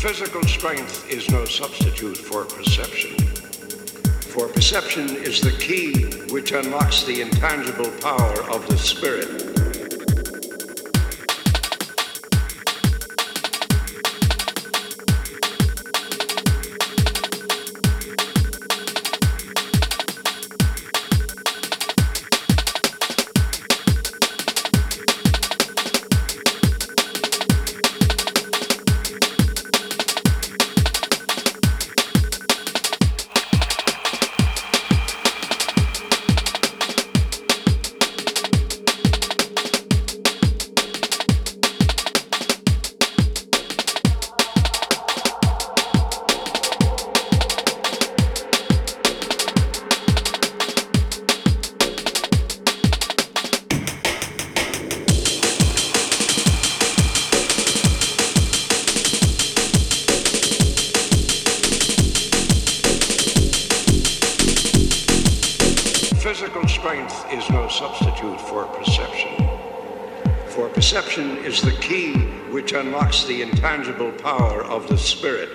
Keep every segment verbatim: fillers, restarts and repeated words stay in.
Physical strength is no substitute for perception. For perception is the key which unlocks the intangible power of the spirit. Physical strength is no substitute for perception. For perception is the key which unlocks the intangible power of the spirit.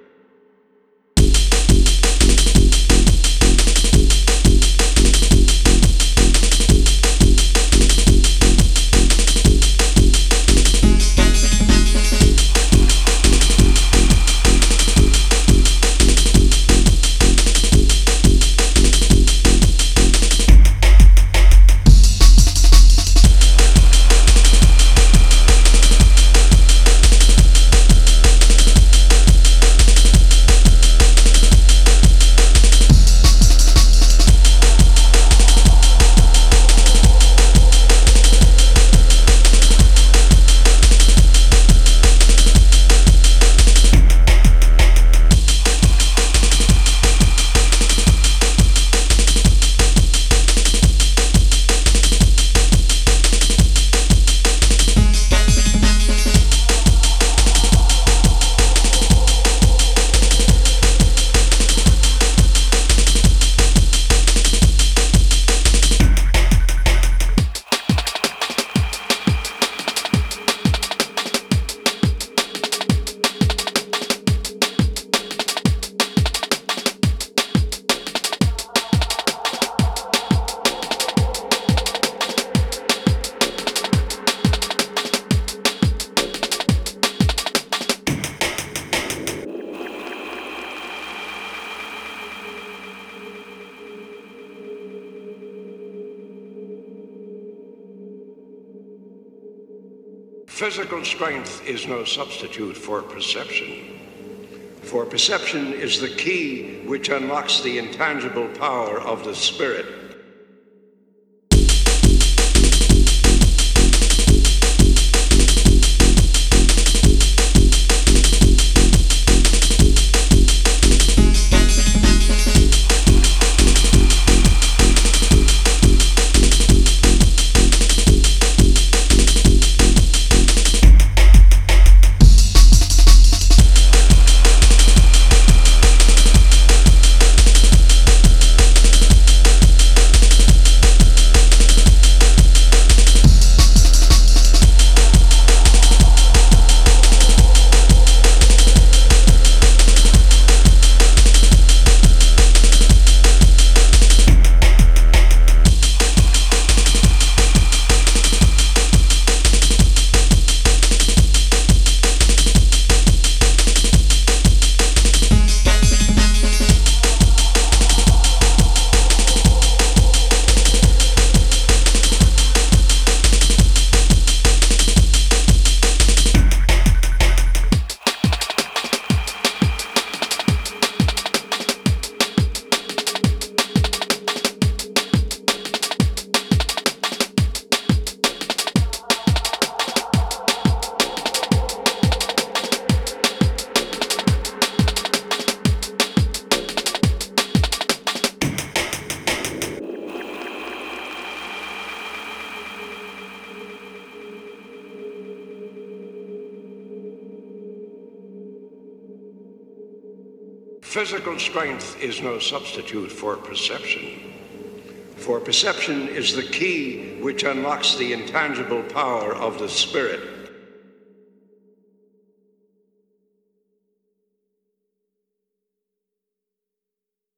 Physical strength is no substitute for perception. For perception is the key which unlocks the intangible power of the spirit. Physical strength is no substitute for perception. For perception is the key which unlocks the intangible power of the spirit.